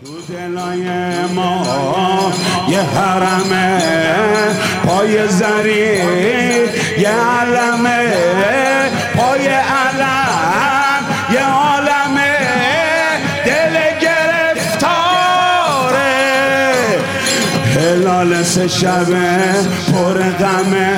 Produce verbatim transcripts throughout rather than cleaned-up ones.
تو دلای ما یه حرمه پای زری، یه علمه پای علم، یه عالمه دل گرفتاره. هلال سه شبه پر غمه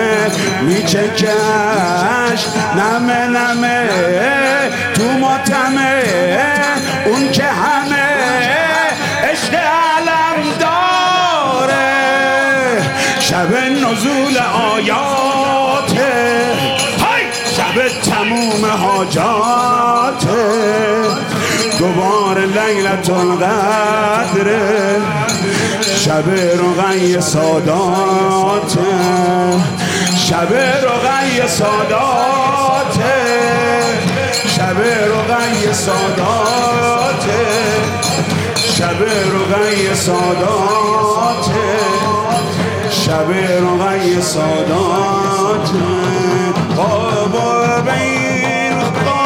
میچکش نمه نمه تو ماتمه، اون که همه عشق علم داره. شب نزول آیاته، شب تموم حاجاته، دوباره لیلت القدره، شب رقی ساداته، شب رقی ساداته، شب رقی ساداته، شب رقی ساداته، شب رقی ساداته. بابا بین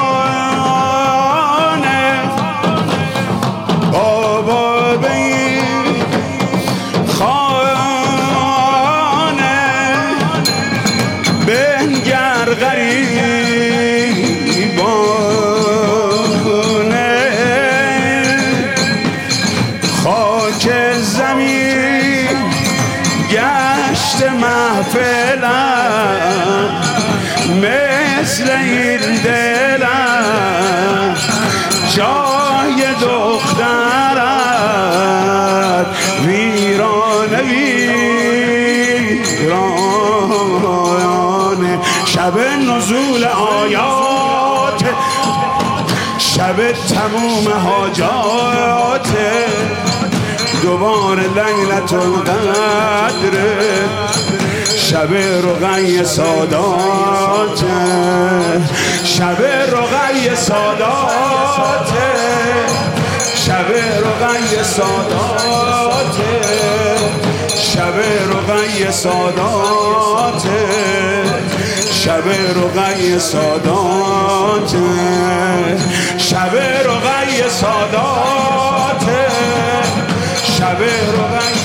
خانه، بابا بین خانه، بنگر غریبانه، خاک زمین گشت محفلم، مثل این دلم جای دخترت ویرانه ویرانه. شب نزول آیات، شب تموم حاجات، دوباره لیلت القدره، شب رقی سادات، شب رقی سادات، شب رقی سادات، شب رقی سادات، شب رقی سادات، شب رقی سادات، شب رقی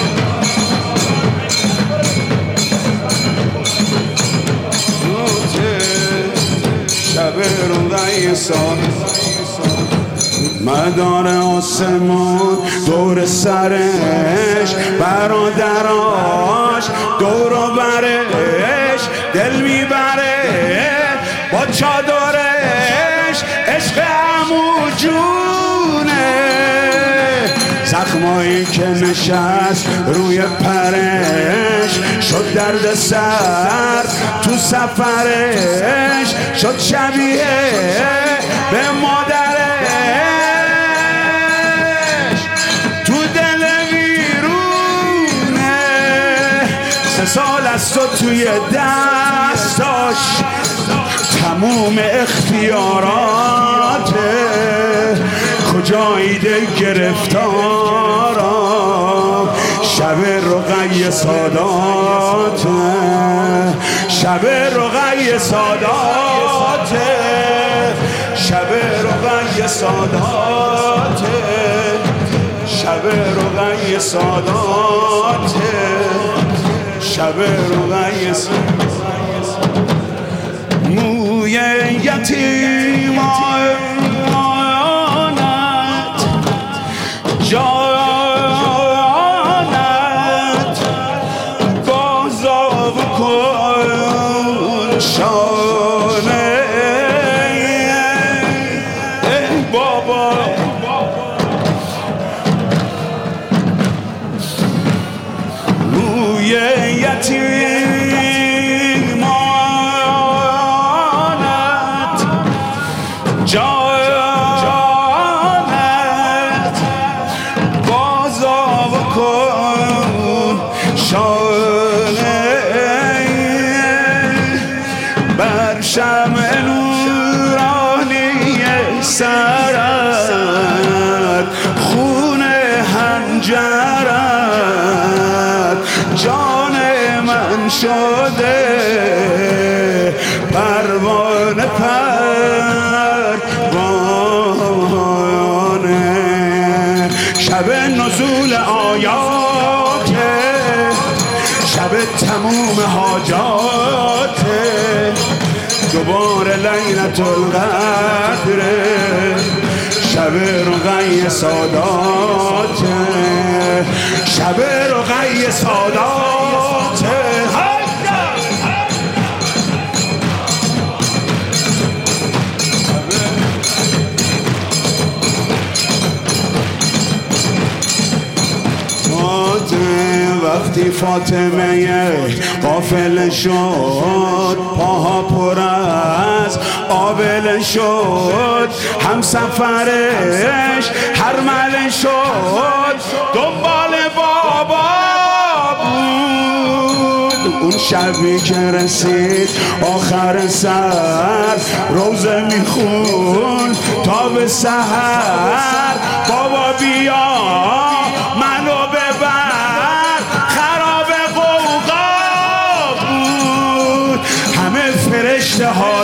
شب رقی سادات. مدار آسمون دور سرش، برادراش دور و برش، دل میبره با چادرش، عشق عمو جونه. زخمایی که نشست روی پرش، شد درد سر تو سفرش، شد شبیه به مادرش. تو دل ویرونه سه سال از تو توی دستاش، تموم اختیاراته، کجایی دل گرفتارم. شب رقی سادات، شب رقی سادات، شب رقی سادات، شب رقی سادات، شب رقی سادات. موی یتیمانت جانت بازاب کن شانه. ای بابا موی یتیمانت جانت شب نزول آیات، شب تموم حاجات، دوباره لیلت القدر، شب رقی سادات، شب رقی سادات. وقتی فاطمه قافل شد، پاها پر از آبل شد، هم سفرش هرمله شد، دنبال بابا بود. اون شبی که رسید آخر سر، روزه میخون تا به سحر، بابا بیا منو ببر، خراب قوقا بود. همه فرشته ها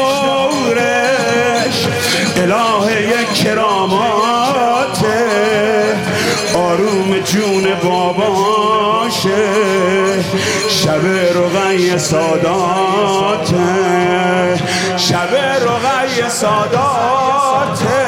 دورش، الهه کراماته، آروم جون باباشه، شب رقی ساداته، شب رقی ساداته.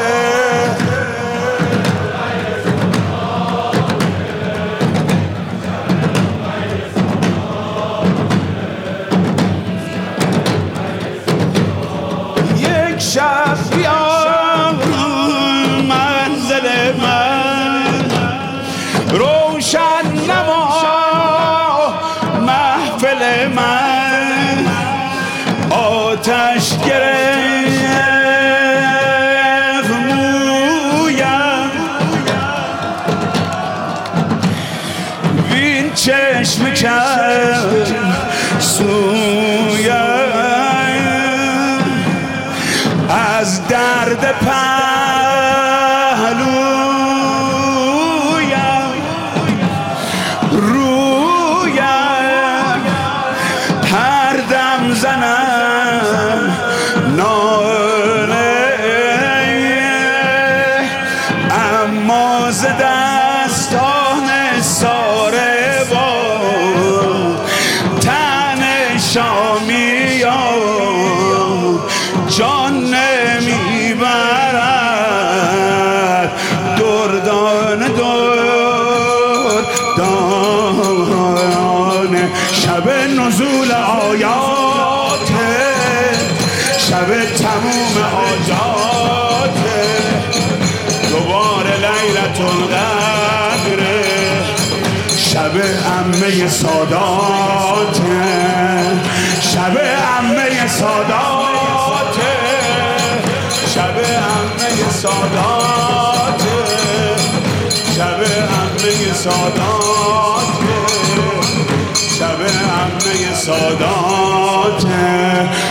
شب بیا منزل من، روشن نما محفل من، آتش گرفت مویم، وین چشم کرد سویم، از درد پهلویم، رویم هر دم زنم ناله، اما ز دستان ساره با تن شامیان جان نمیبرد، دردان دردان. شب نزول آیات، شب تموم حاجات، دوباره لیلت القدر، شب عمه سادات، شب عمه سادات، شب عمه سادات، شب عمه سادات، شب عمه سادات.